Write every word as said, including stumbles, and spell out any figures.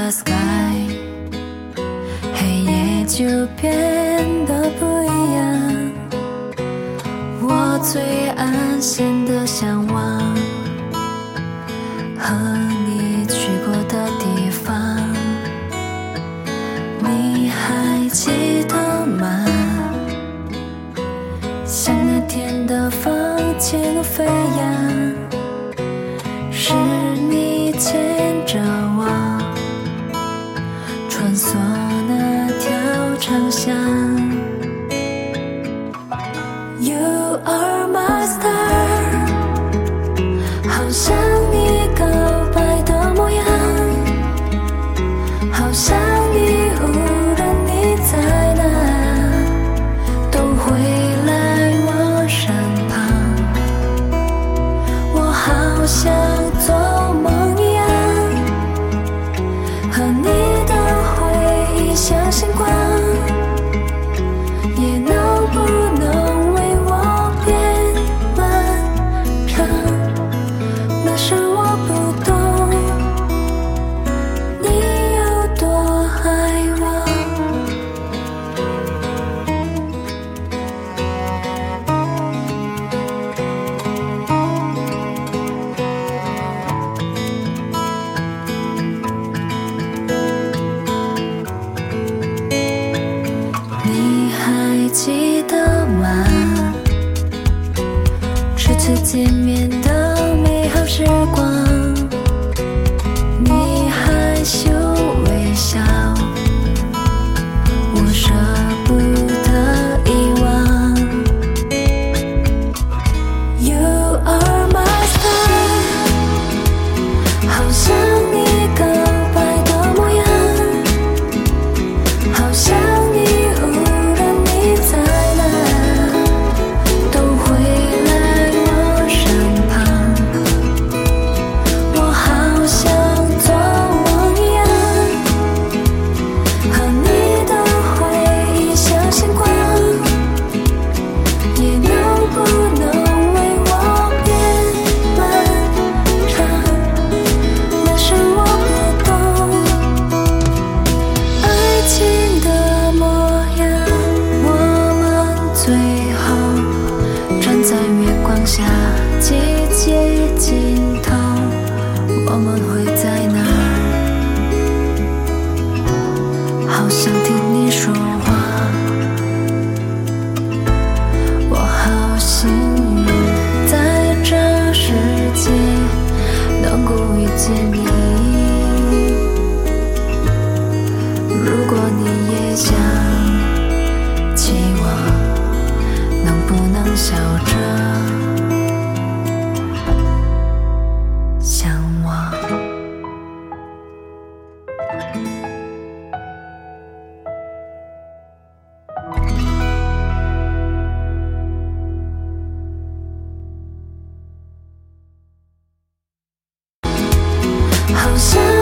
the sky， 黑夜就变得不一样。我最安心的向往，和你去过的地方，你还记得吗？像那天的风轻飞扬，是你牵着我穿梭那条长巷。 You are my star， 好像你告白的模样，好像你无论你在哪都会来我身旁。我好像做梦一样，和你的回忆像星光，也能不能为我变漫长？那时我不懂你有多爱我。你还记得吗？初次见面的美好时光，你害羞微笑，我舍不得遗忘。You are my star， 好像你告白的模样，好像你无论你在哪都会来我身旁。我好像做梦一样，和你的回忆像星光，也能不能为我变漫长？那时我不懂爱情的模样。我们最后站在月光下，季节尽头，我们会在哪儿？好想听你说话，我好幸运在这世界能够遇见你。如果你也想起我，能不能笑着想我？好像